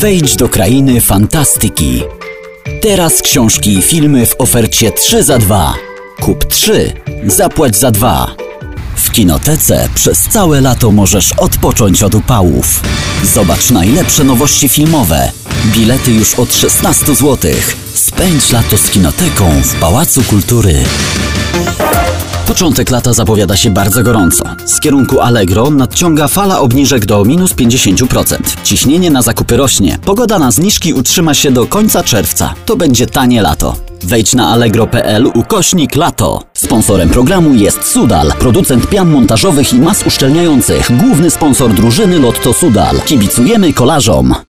Wejdź do krainy fantastyki. Teraz książki i filmy w ofercie 3 za 2. Kup 3, zapłać za 2. W Kinotece przez całe lato możesz odpocząć od upałów. Zobacz najlepsze nowości filmowe. Bilety już od 16 zł. Spędź lato z Kinoteką w Pałacu Kultury. Początek lata zapowiada się bardzo gorąco. Z kierunku Allegro nadciąga fala obniżek do minus 50%. Ciśnienie na zakupy rośnie. Pogoda na zniżki utrzyma się do końca czerwca. To będzie tanie lato. Wejdź na allegro.pl/lato. Sponsorem programu jest Sudal, producent pian montażowych i mas uszczelniających. Główny sponsor drużyny Lotto Sudal. Kibicujemy kolarzom.